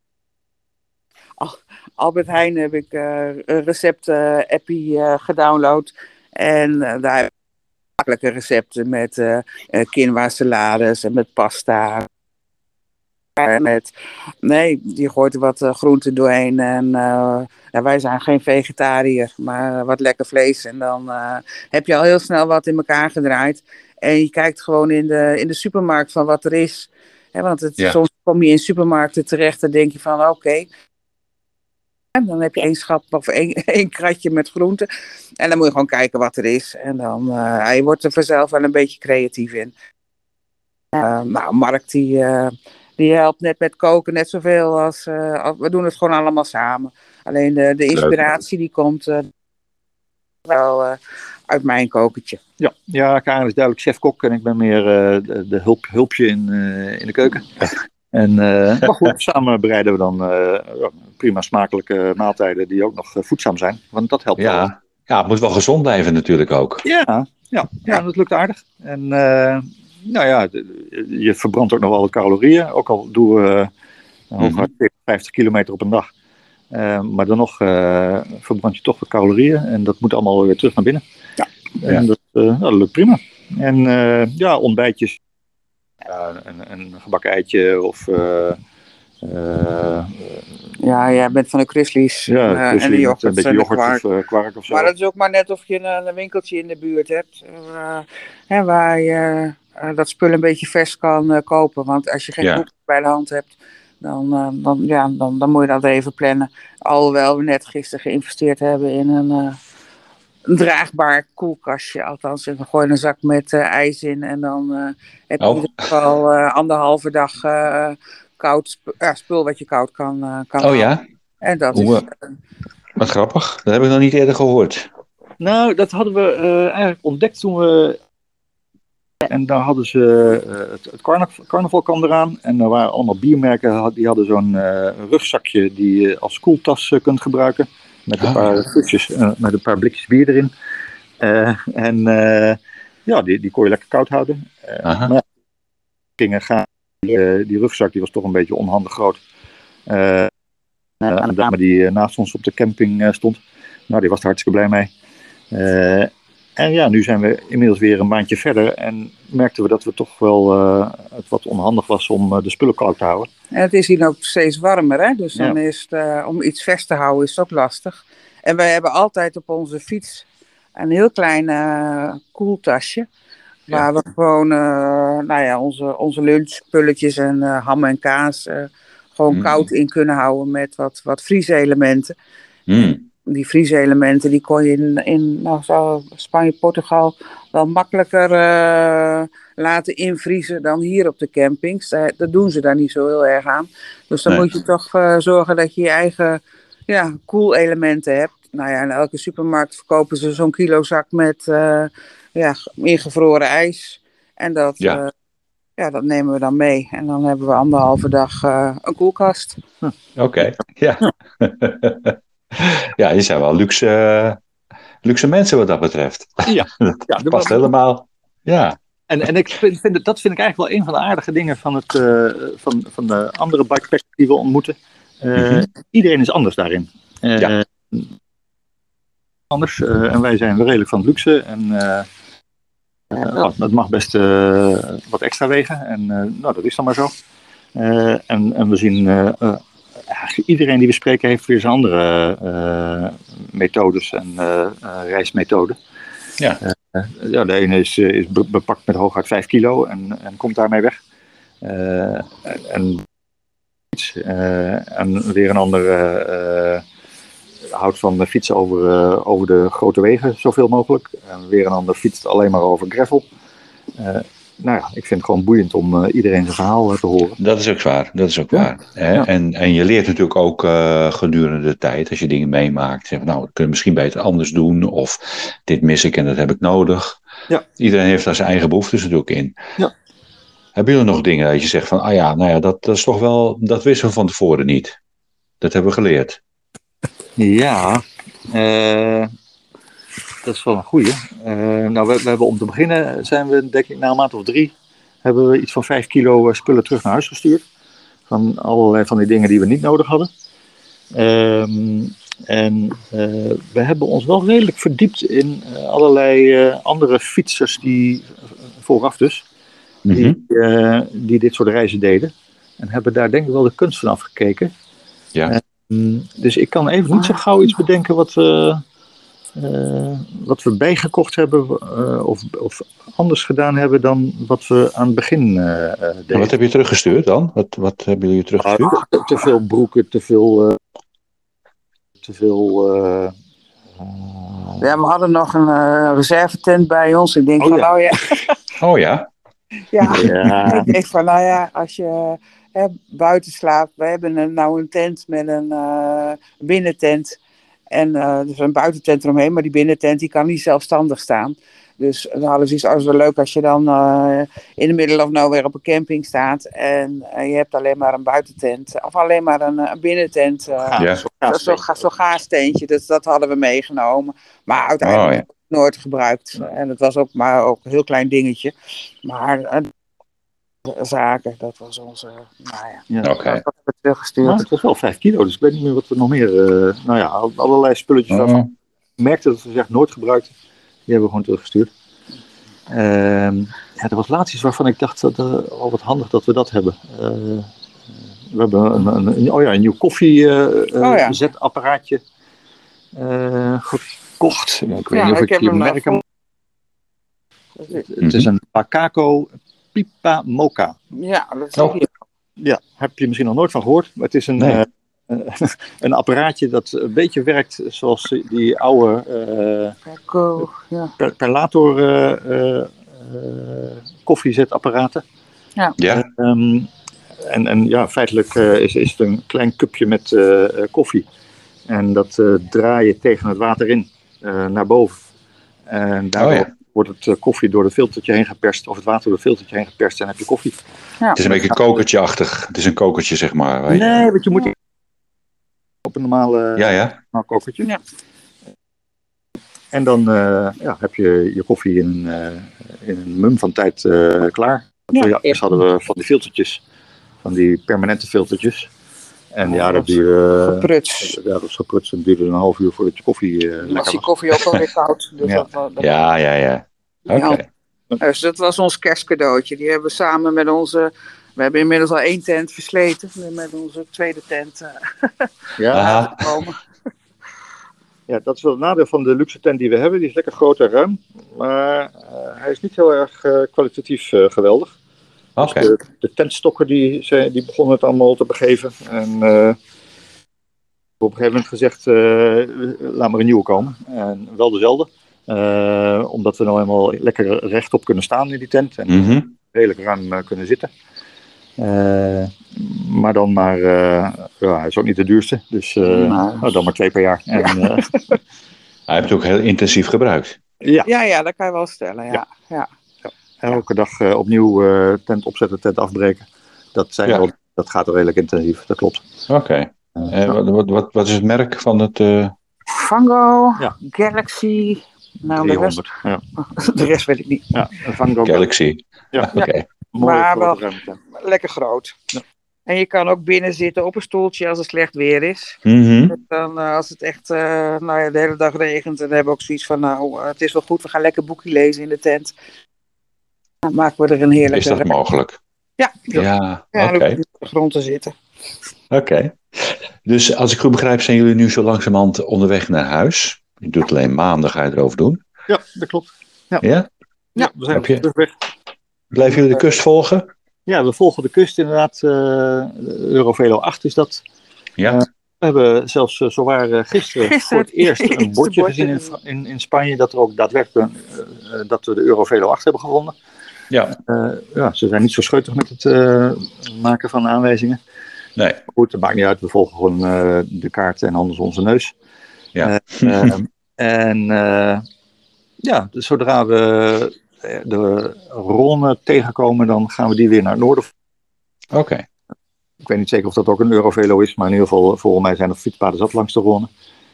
Albert Heijn heb ik uh, een recept-appie uh, gedownload. En uh, daar heb ik makkelijke recepten met uh, uh, quinoa salades en met pasta. met, nee, je gooit er wat uh, groenten doorheen. En uh, ja, wij zijn geen vegetariër, maar wat lekker vlees. En dan uh, heb je al heel snel wat in elkaar gedraaid. En je kijkt gewoon in de, in de supermarkt van wat er is. He, want het, ja. soms kom je in supermarkten terecht en denk je van oké. Okay. En dan heb je één schap of één, één kratje met groenten. En dan moet je gewoon kijken wat er is. En dan uh, je wordt er vanzelf wel een beetje creatief in. Uh, nou, Mark die, uh, die helpt net met koken net zoveel als, uh, als... We doen het gewoon allemaal samen. Alleen de, de inspiratie die komt uh, wel uh, uit mijn kokertje. Ja, ja, Karen is duidelijk chef-kok en ik ben meer uh, de, de hulp, hulpje in, uh, in de keuken. En uh, maar goed, samen bereiden we dan uh, prima smakelijke maaltijden die ook nog uh, voedzaam zijn. Want dat helpt ja. wel. Ja, het moet wel gezond blijven natuurlijk ook. Ja, ja, ja, dat lukt aardig. En uh, nou ja, je verbrandt ook nog wel wat calorieën. Ook al doen we uh, hooguit vijftig kilometer op een dag. Uh, maar dan nog uh, verbrand je toch wat calorieën. En dat moet allemaal weer terug naar binnen. Ja. En ja. Dat, uh, nou, dat lukt prima. En uh, ja, ontbijtjes. Ja, een, een gebakken eitje of... Uh, uh, ja, jij bent van de Chrisley's ja, uh, Chrisley en de yoghurt, een beetje yoghurt kwark. of uh, kwark of zo. Maar dat is ook maar net of je een, een winkeltje in de buurt hebt. Uh, hè, waar je uh, dat spul een beetje vers kan uh, kopen. Want als je geen ja. koek bij de hand hebt, dan, uh, dan, ja, dan, dan moet je dat even plannen. Alhoewel we net gisteren geïnvesteerd hebben in een... Uh, Een draagbaar koelkastje, althans. En we gooien een zak met uh, ijs in en dan uh, heb je oh. in ieder geval uh, anderhalve dag uh, koud sp- uh, spul wat je koud kan, uh, kan Oh ja? En dat Oeh, is... Uh, wat grappig, dat heb ik nog niet eerder gehoord. Nou, dat hadden we uh, eigenlijk ontdekt toen we... En daar hadden ze uh, het, het carnaval, carnaval kwam eraan en er waren allemaal biermerken, die hadden zo'n uh, rugzakje die je als koeltas uh, kunt gebruiken. Met een paar flesjes, uh, met een paar blikjes bier erin. Uh, en uh, ja, die, die kon je lekker koud houden. Uh, maar ja, gingen gaan. Uh, die rugzak die was toch een beetje onhandig groot. Uh, uh, een dame die uh, naast ons op de camping uh, stond. Nou, die was er hartstikke blij mee. Uh, en ja, nu zijn we inmiddels weer een maandje verder. En merkten we dat we toch wel uh, het wat onhandig was om uh, de spullen koud te houden. En het is hier ook steeds warmer, hè? Dus dan ja. is het, uh, om iets vers te houden is het ook lastig. En wij hebben altijd op onze fiets een heel klein uh, koeltasje. Waar ja. we gewoon uh, nou ja, onze, onze lunchspulletjes en uh, ham en kaas uh, gewoon mm. koud in kunnen houden met wat, wat vrieselementen. Mm. Die vrieselementen die kon je in, in nou, zo Spanje, Portugal wel makkelijker uh, laten invriezen dan hier op de campings. Uh, dat doen ze daar niet zo heel erg aan. Dus dan nee. moet je toch uh, zorgen dat je je eigen ja, koelelementen hebt. Nou ja, in elke supermarkt verkopen ze zo'n kilozak met uh, ja, ingevroren ijs. En dat, ja. Uh, ja, dat nemen we dan mee. En dan hebben we anderhalve dag uh, een koelkast. Hm. Oké, okay. ja. Ja, die zijn wel luxe, uh, luxe mensen wat dat betreft. Ja, dat ja, past helemaal. Ja. En, en ik vind, vind, dat vind ik eigenlijk wel een van de aardige dingen van, het, uh, van, van de andere bikepackers die we ontmoeten. Uh, mm-hmm. Iedereen is anders daarin. Uh, ja. Anders. Uh, en wij zijn redelijk van het luxe. En uh, uh, het mag best uh, wat extra wegen. En uh, nou, dat is dan maar zo. Uh, en, en we zien... Uh, uh, Iedereen die we spreken heeft weer zijn andere uh, methodes en uh, uh, reismethoden. Ja. Uh, ja, de ene is, is bepakt met hooguit vijf kilo en, en komt daarmee weg. Uh, en, uh, en weer een ander uh, houdt van fietsen over, uh, over de grote wegen zoveel mogelijk. En weer een ander fietst alleen maar over gravel. Uh, Nou ja, ik vind het gewoon boeiend om uh, iedereen zijn verhaal uh, te horen. Dat is ook waar, dat is ook ja. waar. Hè? Ja. En, en je leert natuurlijk ook uh, gedurende de tijd, als je dingen meemaakt. Zeg, nou, dat kun je misschien beter anders doen. Of dit mis ik en dat heb ik nodig. Ja. Iedereen heeft daar zijn eigen behoeftes natuurlijk in. Ja. Hebben jullie nog dingen dat je zegt van, ah ja, nou ja, dat, dat is toch wel, dat wisten we van tevoren niet. Dat hebben we geleerd. Ja, uh... dat is wel een goeie. Uh, nou, we, we hebben om te beginnen, zijn we denk ik na een maand of drie, hebben we iets van vijf kilo spullen terug naar huis gestuurd. Van allerlei van die dingen die we niet nodig hadden. Um, en uh, we hebben ons wel redelijk verdiept in uh, allerlei uh, andere fietsers die, uh, vooraf dus, mm-hmm. die, uh, die dit soort reizen deden. En hebben daar denk ik wel de kunst van afgekeken. Ja. En, dus ik kan even niet zo gauw iets bedenken wat we, uh, wat we bijgekocht hebben uh, of, of anders gedaan hebben dan wat we aan het begin uh, deden. En wat heb je teruggestuurd dan? Wat, wat hebben jullie teruggestuurd? Uh, te, te veel broeken, te veel... Uh, te veel uh, uh... Ja, we hadden nog een uh, reservetent bij ons. Ik denk oh, van, ja. nou ja... Oh ja? Ja, ja. Ik denk van, nou ja, als je hè, buiten slaapt. We hebben een, nou een tent met een uh, binnentent. En uh, dus een buitentent eromheen, maar die binnentent die kan niet zelfstandig staan. Dus dan hadden ze iets als wel leuk als je dan uh, in de middle of nowhere op een camping staat. En uh, je hebt alleen maar een buitentent. Of alleen maar een, een binnentent. Uh, ja. Zo'n zo, zo, zo gaasteentje. Dus dat hadden we meegenomen. Maar uiteindelijk oh, ja. nooit gebruikt. En het was ook maar ook een heel klein dingetje. Maar uh, zaken, dat was onze... Nou ja, ja. Oké. Okay. Dat hebben we teruggestuurd. Nou, het was wel vijf kilo, dus ik weet niet meer wat we nog meer... Uh, nou ja, allerlei spulletjes waarvan oh. ik merkte dat we ze echt nooit gebruikten. Die hebben we gewoon teruggestuurd. Uh, ja, er was laatst iets waarvan ik dacht, dat, uh, oh, wat handig dat we dat hebben. Uh, we hebben een, een, een, oh ja, een nieuw koffiezetapparaatje uh, uh, uh, gekocht. Ik weet ja, niet of ik, ik je merk hem... Het, het is een Pacaco Pipa Mocha. Ja, dat is oh. hier. Ja, heb je misschien nog nooit van gehoord. Maar het is een, nee. uh, een apparaatje dat een beetje werkt zoals die oude uh, Paco, ja. per, perlator uh, uh, uh, koffiezetapparaten. Ja. ja. Uh, um, en, en ja, feitelijk uh, is, is het een klein cupje met uh, uh, koffie. En dat uh, draai je tegen het water in, uh, naar boven. En daardoor oh, ja. wordt het uh, koffie door het filtertje heen geperst, of het water door het filtertje heen geperst en heb je koffie. Ja. Het is een beetje kokertje-achtig. Het is een kokertje, zeg maar. Nee, je... want je moet op een normale ja, ja. normaal kokertje. Ja. En dan uh, ja, heb je je koffie in, uh, in een mum van tijd uh, klaar. Ja. Ja, dus hadden we van die filtertjes, van die permanente filtertjes. En ja, dat duurde... Gepruts. Ja, dat was gepruts. En duurde een half uur voordat je koffie uh, lekker was. Was die koffie ook alweer koud. Dus ja. Dat, dat, ja, ja, ja. Oké. Okay. Ja. Dus dat was ons kerstcadeautje. Die hebben we samen met onze... We hebben inmiddels al één tent versleten. Met onze tweede tent uh, ja. gekomen. Ja, dat is wel het nadeel van de luxe tent die we hebben. Die is lekker groot en ruim. Maar uh, hij is niet heel erg uh, kwalitatief uh, geweldig. Oké. Okay. Dus de, de tentstokken die, die begonnen het allemaal te begeven. En uh, op een gegeven moment gezegd, uh, laat maar een nieuwe komen. En wel dezelfde. Uh, omdat we nou helemaal lekker rechtop kunnen staan in die tent. En mm-hmm. redelijk ruim uh, kunnen zitten. Uh, maar dan maar, uh, ja, hij is ook niet de duurste. Dus uh, maar... nou, dan maar twee per jaar. En, ja. uh, hij heeft het ook heel intensief gebruikt. Ja, ja, ja dat kan je wel stellen. Ja. Ja. Ja. Ja. Elke dag uh, opnieuw uh, tent opzetten, tent afbreken. Dat, zijn ja. wel, dat gaat redelijk intensief, dat klopt. Oké. Okay. Uh, uh, wat, wat, wat is het merk van het... Uh... Vango, ja. Galaxy... Nou, de rest, ja. de rest weet ik niet. Ja, Vango Galaxy. Ja, oké. Okay. Maar wel lekker groot. Ja. En je kan ook binnen zitten op een stoeltje als het slecht weer is. Mm-hmm. Dan, uh, als het echt uh, nou ja, de hele dag regent, dan hebben we ook zoiets van, nou, uh, het is wel goed, we gaan lekker boekje lezen in de tent. Dan maken we er een heerlijke... Is dat rij. Mogelijk? Ja. Ja, ja, ja oké. Okay. Op de grond te zitten. Oké. Okay. Dus als ik goed begrijp, zijn jullie nu zo langzamerhand onderweg naar huis? Je doet alleen maandag, ga je erover doen? Ja, dat klopt. Ja? Ja, ja we zijn je... terug. Blijven jullie de kust volgen? Ja, we volgen de kust inderdaad. Uh, Eurovelo acht is dat. Ja. Uh, we hebben zelfs uh, zowaar uh, gisteren, gisteren voor het eerst een bordje, bordje gezien in, in, in Spanje. Dat er ook daadwerkelijk uh, dat we de Eurovelo acht hebben gevonden. Ja. Uh, ja, ze zijn niet zo scheutig met het uh, maken van aanwijzingen. Nee. Goed, het maakt niet uit. We volgen gewoon uh, de kaart en anders onze neus. Ja. Uh, uh, en uh, ja, dus zodra we de Rhône tegenkomen, dan gaan we die weer naar het noorden. Oké. Okay. Ik weet niet zeker of dat ook een Eurovelo is, maar in ieder geval, volgens mij zijn er fietspaden zat langs de Rhône.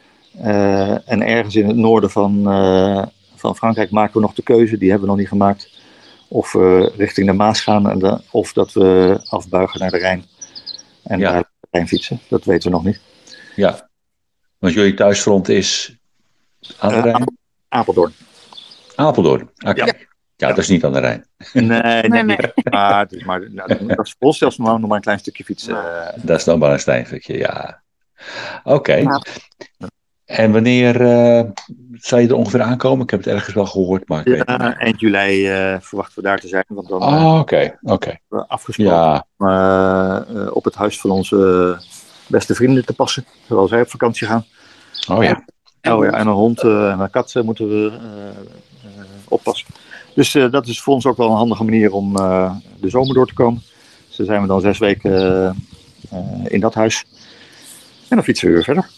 Uh, en ergens in het noorden van, uh, van Frankrijk maken we nog de keuze, die hebben we nog niet gemaakt. Of we richting de Maas gaan, en de, of dat we afbuigen naar de Rijn. En ja. daar de Rijn fietsen, dat weten we nog niet. Ja, want jullie thuisfront is aan de Rijn? Uh, Apeldoorn. Apeldoorn, oké. Okay. Ja. Ja, dat is niet aan de Rijn. Nee, nee, Nee, nee. nee. Maar, het is maar nou, dat is voor ons zelfs nog maar een klein stukje fietsen. Uh, Dat is dan maar een stijnvlekje, ja. Oké. Okay. Nou. En wanneer uh, zou je er ongeveer aankomen? Ik heb het ergens wel gehoord, maar ik ja, weet het niet. Eind juli uh, verwachten we daar te zijn. Want dan oh, uh, oké. Okay. Okay. we afgesproken ja. om uh, uh, op het huis van onze beste vrienden te passen. Terwijl zij op vakantie gaan. Oh ja. Oh ja, en een hond uh, en een kat uh, moeten we uh, uh, oppassen. Dus uh, dat is voor ons ook wel een handige manier om uh, de zomer door te komen. Dus dan zijn we dan zes weken uh, uh, in dat huis. En dan fietsen we weer verder.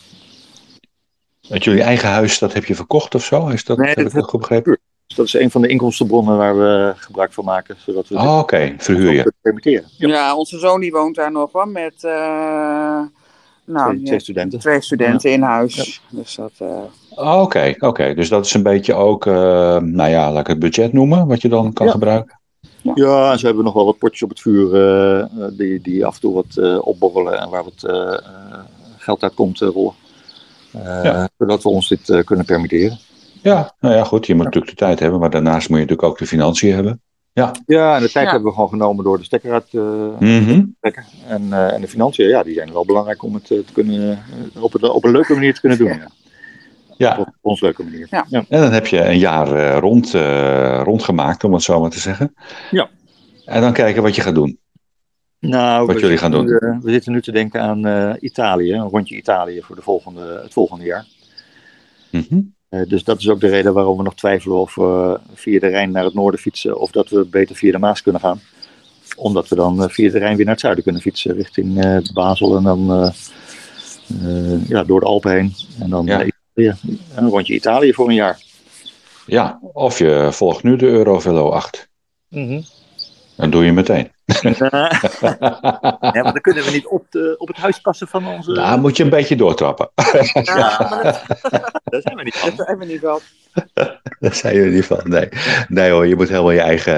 Met jullie eigen huis, dat heb je verkocht of zo? Is dat, nee, heb dat ik dat goed begrepen? Dus dat is een van de inkomstenbronnen waar we gebruik van maken. Zodat we oh, oké. Okay. Verhuur je. Permitteren. Ja. ja, onze zoon die woont daar nog hoor, met uh, nou, twee, twee studenten. Twee studenten ja. in huis. Ja. Dus dat... Uh... Oké, okay, oké. Okay. Dus dat is een beetje ook, uh, nou ja, laat ik het budget noemen, wat je dan kan ja. gebruiken. Ja. ja, en zo hebben we nog wel wat potjes op het vuur uh, die, die af en toe wat uh, opborrelen en waar wat uh, uh, geld uit komt uh, rollen. Uh, ja. Zodat we ons dit uh, kunnen permitteren. Ja, nou ja, goed. Je moet ja. natuurlijk de tijd hebben, maar daarnaast moet je natuurlijk ook de financiën hebben. Ja, ja en de tijd ja. hebben we gewoon genomen door de stekker uit uh, mm-hmm. te trekken. En, uh, en de financiën, ja, die zijn wel belangrijk om het uh, te kunnen, uh, op, het, op een leuke manier te kunnen doen. Ja. Ja. Op ons leuke manier. Ja. Ja. En dan heb je een jaar uh, rond, uh, rondgemaakt, om het zo maar te zeggen. Ja. En dan kijken wat je gaat doen. Nou, wat jullie gaan doen. Nu, uh, we zitten nu te denken aan uh, Italië, een rondje Italië voor de volgende, het volgende jaar. Mm-hmm. Uh, dus dat is ook de reden waarom we nog twijfelen of we uh, via de Rijn naar het noorden fietsen of dat we beter via de Maas kunnen gaan. Omdat we dan uh, via de Rijn weer naar het zuiden kunnen fietsen, richting uh, Basel en dan uh, uh, ja, door de Alpen heen. En dan ja. uh, Ja, een rondje Italië voor een jaar. Ja, of je volgt nu de Eurovelo acht. Mm-hmm. Dan doe je meteen. ja, maar dan kunnen we niet op, de, op het huis passen van onze... Nou, moet je een beetje doortrappen. ja, maar dat, daar zijn we niet van. Daar zijn we niet van. Daar zijn jullie niet van, nee. Nee hoor, je moet helemaal je eigen,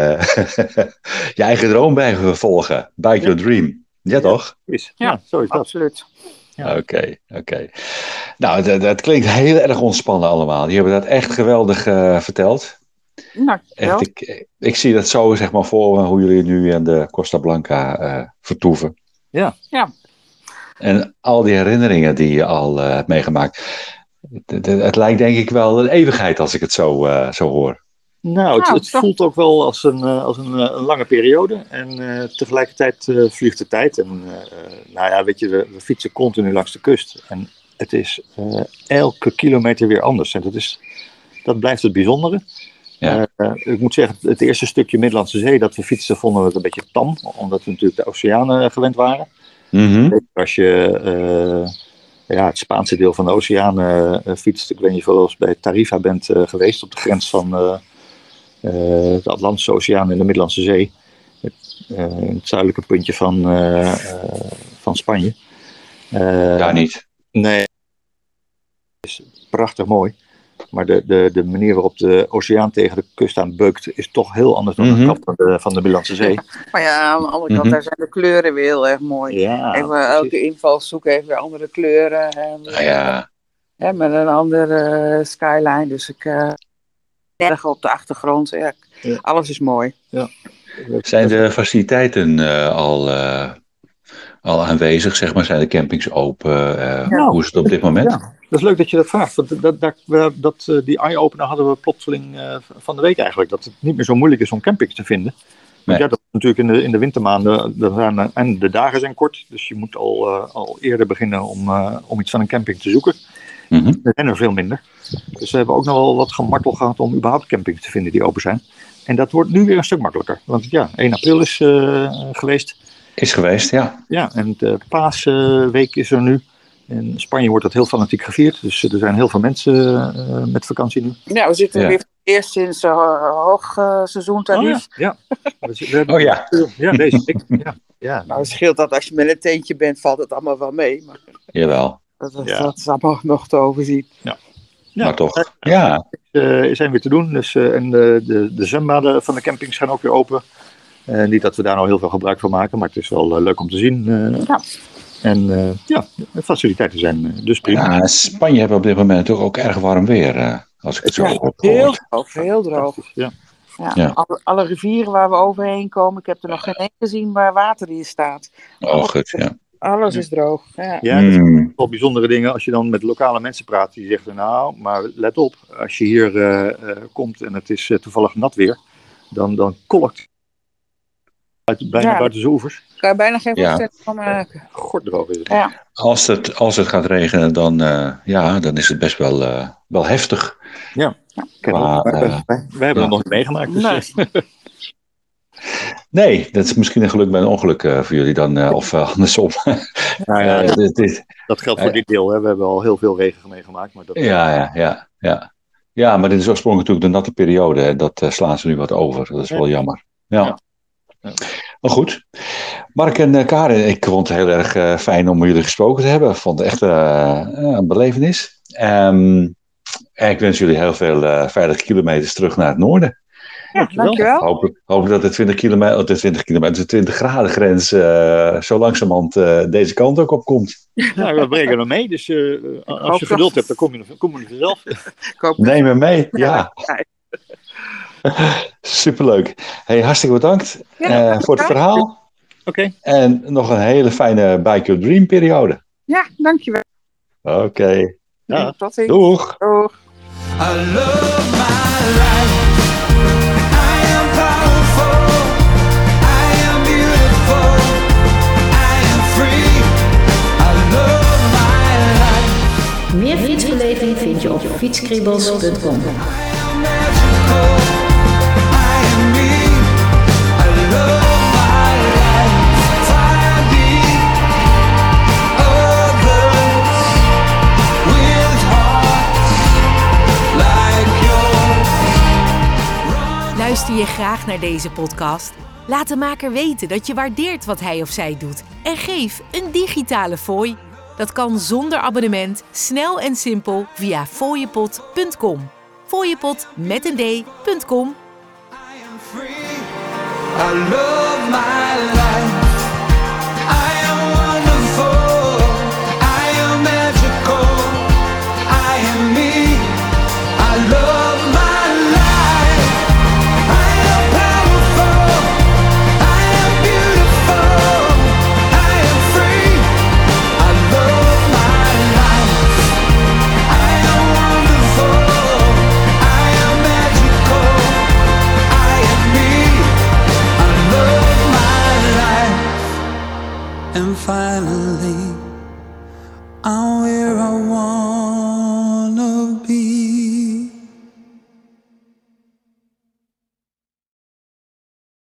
je eigen droom blijven volgen. Bike ja. your dream. Ja, ja toch? Is. Ja, ja, zo is dat. Absoluut. Oké, ja. oké. Okay, okay. Nou, dat, dat klinkt heel erg ontspannen allemaal. Die hebben dat echt geweldig uh, verteld. Nou, echt, ik, ik zie dat zo zeg maar voor hoe jullie nu in de Costa Blanca uh, vertoeven. Ja. ja. En al die herinneringen die je al uh, hebt meegemaakt. Het, het, het lijkt denk ik wel een eeuwigheid als ik het zo, uh, zo hoor. Nou, het, het voelt ook wel als een, uh, als een, uh, een lange periode. En uh, tegelijkertijd uh, vliegt de tijd. En uh, nou ja, weet je, we, we fietsen continu langs de kust. En het is uh, elke kilometer weer anders. En dat, is, dat blijft het bijzondere. Ja. Uh, ik moet zeggen, het eerste stukje Middellandse Zee dat we fietsen, vonden we het een beetje tam. Omdat we natuurlijk de oceanen gewend waren. Mm-hmm. Als je uh, ja, het Spaanse deel van de oceanen uh, fietst. Ik weet niet of je wel eens bij Tarifa bent uh, geweest. Op de grens van uh, uh, de Atlantische Oceaan en de Middellandse Zee. Het, uh, het zuidelijke puntje van, uh, uh, van Spanje. Uh, Daar niet. Nee. Het is prachtig mooi. Maar de, de, de manier waarop de oceaan tegen de kust aan beukt is toch heel anders dan mm-hmm. de kant van de, van de Middellandse Zee. Maar ja, aan de andere kant, mm-hmm. daar zijn de kleuren weer heel erg mooi. Ja, even, elke invalshoek heeft weer andere kleuren. En, ah, ja. Ja, met een andere uh, skyline. Dus ik uh, erg op de achtergrond. Ja, ja. Alles is mooi. Ja. Zijn de faciliteiten uh, al, uh, al aanwezig, zeg maar? Zijn de campings open? Uh, ja. Hoe is het op dit moment? Ja. Dat is leuk dat je dat vraagt. Want dat, dat, dat, dat, die eye-opener hadden we plotseling uh, van de week eigenlijk. Dat het niet meer zo moeilijk is om campings te vinden. Want nee. ja, dat is natuurlijk in de, in de wintermaanden. De, de, en de dagen zijn kort. Dus je moet al, uh, al eerder beginnen om, uh, om iets van een camping te zoeken. Mm-hmm. Er zijn er veel minder. Dus we hebben ook nog wel wat gemartel gehad om überhaupt campings te vinden die open zijn. En dat wordt nu weer een stuk makkelijker. Want ja, één april is uh, geweest. Is geweest, ja. Ja, en de paasweek is er nu. In Spanje wordt dat heel fanatiek gevierd. Dus er zijn heel veel mensen uh, met vakantie nu. Ja, we zitten ja. weer eerst sinds uh, hoogseizoentarief. Uh, oh, ja. ja. We, we hebben, oh ja. Ja, deze week. Ja. Ja. Nou, het scheelt dat als je met een tentje bent, valt het allemaal wel mee. Maar Jawel. Dat, dat, ja. dat is allemaal nog te overzien. Ja. Ja. Maar toch, ja. Uh, zijn weer te doen. Dus, uh, en de, de, de zwembaden van de campings gaan ook weer open. Uh, niet dat we daar nou heel veel gebruik van maken, maar het is wel uh, leuk om te zien. Uh, ja. En uh, ja, de faciliteiten zijn uh, dus prima. Ja, Spanje heeft op dit moment toch ook erg warm weer, uh, als ik het zo ja, hoor. Heel droog, heel droog. Ja. Ja, Ja. Alle, alle rivieren waar we overheen komen, ik heb er nog geen één gezien waar water in staat. Oh, goed, ja. Alles is droog. Ja. Ja, dat zijn Mm. wel bijzondere dingen als je dan met lokale mensen praat. Die zeggen, nou, maar let op, als je hier uh, uh, komt en het is uh, toevallig nat weer, dan, dan kolkt het bijna Ja. buiten de oevers. Kan je bijna geen Ja. voorstelling van maken. Gorddroog is het. Ja. Als het, als het gaat regenen, dan, uh, ja, dan is het best wel, uh, wel heftig. Ja, Maar, wij, uh, wij, wij hebben ja. het nog niet meegemaakt. Dus, Nee. Nee, dat is misschien een geluk bij een ongeluk uh, voor jullie dan, uh, of uh, andersom. nou ja, uh, dit, dit, dat geldt voor uh, dit deel. Hè. We hebben al heel veel regen meegemaakt. Maar dat... ja, ja, ja, ja. Ja, maar dit is oorspronkelijk natuurlijk de natte periode. En dat uh, slaan ze nu wat over. Dat is wel jammer. Ja. Ja. Ja. Maar goed. Mark en uh, Karin, ik vond het heel erg uh, fijn om jullie gesproken te hebben. Ik vond het echt uh, een belevenis. Um, en ik wens jullie heel veel uh, veilige kilometers terug naar het noorden. Ja, dankjewel. Hopelijk, hopelijk dat de twintig kilometer, de twintig kilometer, de twintig graden grens uh, zo langzamerhand uh, deze kant ook opkomt. Nou, we brengen hem mee, dus uh, als je geduld hebt, dan kom je, kom je vanzelf. Neem hem mee, ja. Superleuk. Hey, hartstikke bedankt ja, uh, voor het verhaal. Oké. Okay. En nog een hele fijne Bike Your Dream periode. Ja, dankjewel. Oké. Okay. Ja. Doeg. Doeg. I love my life. I am powerful. I am beautiful. I am free. I love my life. Meer fietsbeleving vind je op fietskribbels punt com. I am magical. I am me. I love my life. Fire beat others with hearts like yours. Luister je graag naar deze podcast? Laat de maker weten dat je waardeert wat hij of zij doet en geef een digitale fooi. Dat kan zonder abonnement, snel en simpel via fooiepot punt com. Fooiepot met een d punt com. I am free. I love my life. I am wonderful. I am magical. I am me. I love my life. I am powerful. I am beautiful. I am free. I love my life. I am wonderful. I am magical. I am me. I love my life. And finally, I